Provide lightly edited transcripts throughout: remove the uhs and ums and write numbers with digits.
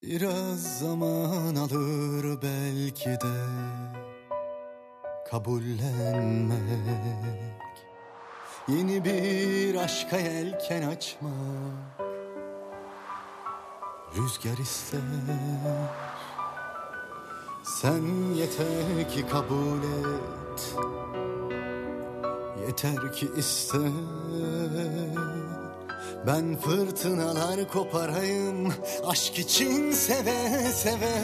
Biraz zaman alır belki de kabullenmek, yeni bir aşka yelken açmak. Rüzgar ister, sen yeter ki kabul et, yeter ki iste. Ben fırtınalar koparayım, aşk için seve seve.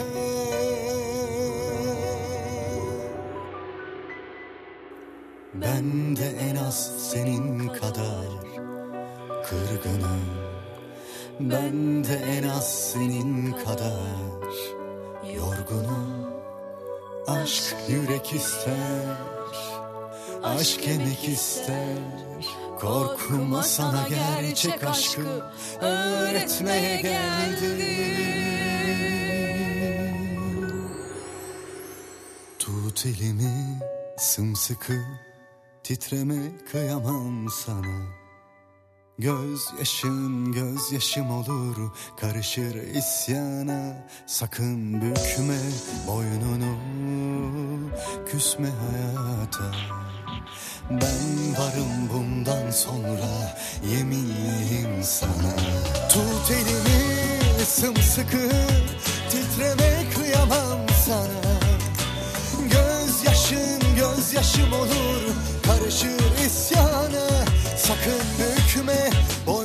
Ben de en az senin kadar kırgınım, ben de en az senin kadar yorgunum. Aşk yürek ister, aşk emek ister. Korkma, sana gerçek aşkı öğretmeye geldim. Tut elimi sımsıkı, titreme kıyamam sana. Gözyaşın gözyaşım olur, karışır isyana. Sakın bükme boynunu, küsme hayata. Ben varım bundan sonra, yeminliyim sana. Tut elimi sımsıkı, titreme kıyamam sana. Gözyaşın gözyaşım olur, karışır isyana. Sakın bükme boynunu,